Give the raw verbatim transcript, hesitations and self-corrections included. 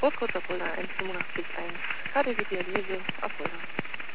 Rocco Zoppola and Simona Spitz ein. K D W Dialyse, Apollo.